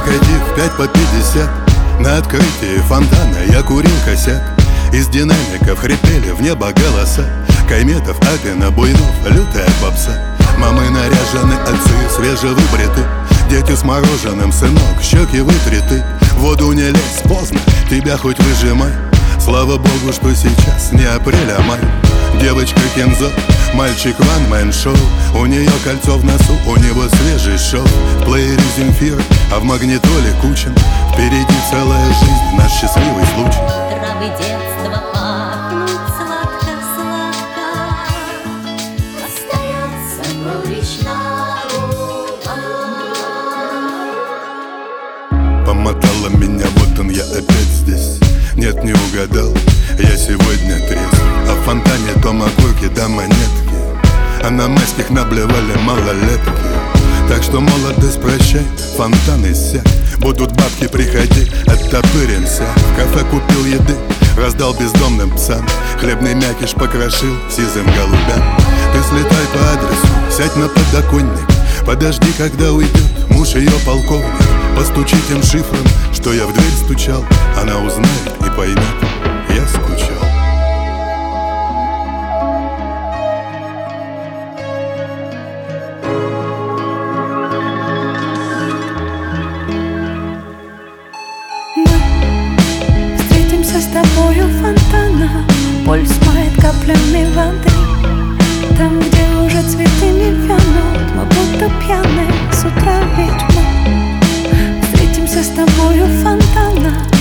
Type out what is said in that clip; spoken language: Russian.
Заходи в 5 по 50. На открытии фонтана я курил косяк. Из динамиков хрипели в небо голоса. Кайметов, Апина, Буйнов, лютая попса. Мамы наряжены, отцы свежевыбриты. Дети с мороженым, сынок, щеки вытреты. В воду не лезь, поздно, тебя хоть выжимай. Слава богу, что сейчас не апрель, а май. Девочка Кензо, мальчик ван-мэн-шоу. У нее кольцо в носу, у него свежий шоу. В плеере Земфира, а в магнитоле Кучин. Впереди целая жизнь, наш счастливый случай. Травы детства пахнут сладко-сладко. Остается горечь на губах. Помотала меня, вот он, я опять здесь. Нет, не угадал, я сегодня трезв. А в фонтане то окурки, да монетки. А на майских наблевали малолетки. Так что молодость прощай, фонтан иссяк. Будут бабки, приходи, оттопыримся. В кафе купил еды, раздал бездомным псам. Хлебный мякиш покрошил сизым голубям. Ты слетай по адресу, сядь на подоконник. Подожди, когда уйдет муж ее полковник. Постучи тем шифром, что я в дверь стучал. Она узнает и поймет, я скучал. Мы встретимся с тобою у фонтана. Пульс мает каплями воды. Там, где уже цветы не вянут, мы будто пьяные с утра ведьмы. Встретимся с тобою у фонтана.